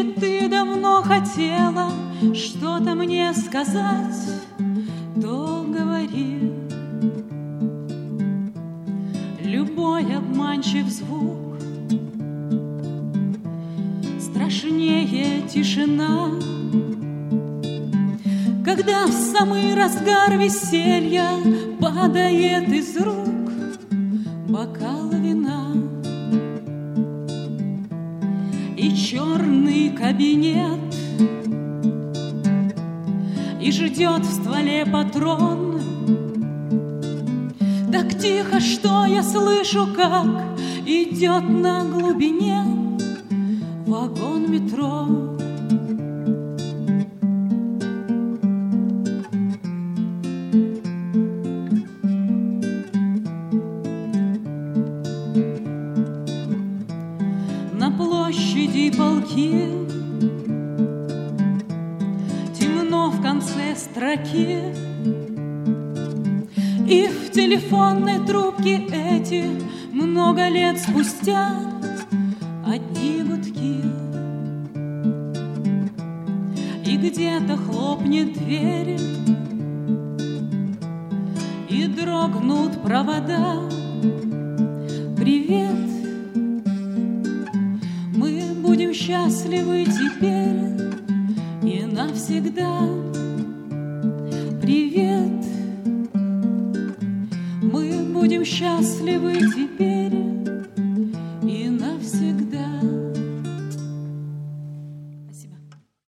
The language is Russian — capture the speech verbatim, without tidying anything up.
Если ты давно хотела что-то мне сказать, то говори. Любой обманчив звук страшнее тишина. Когда в самый разгар веселья падает из рук бокал вина, и черный кабинет, и ждет в стволе патрон. Так тихо, что я слышу, как идет на глубине вагон метро. На площади полки темно в конце строки, и в телефонной трубке эти много лет спустя одни гудки. И где-то хлопнет дверь, и дрогнут провода. Привет, мы будем счастливы теперь и навсегда. Привет, мы будем счастливы теперь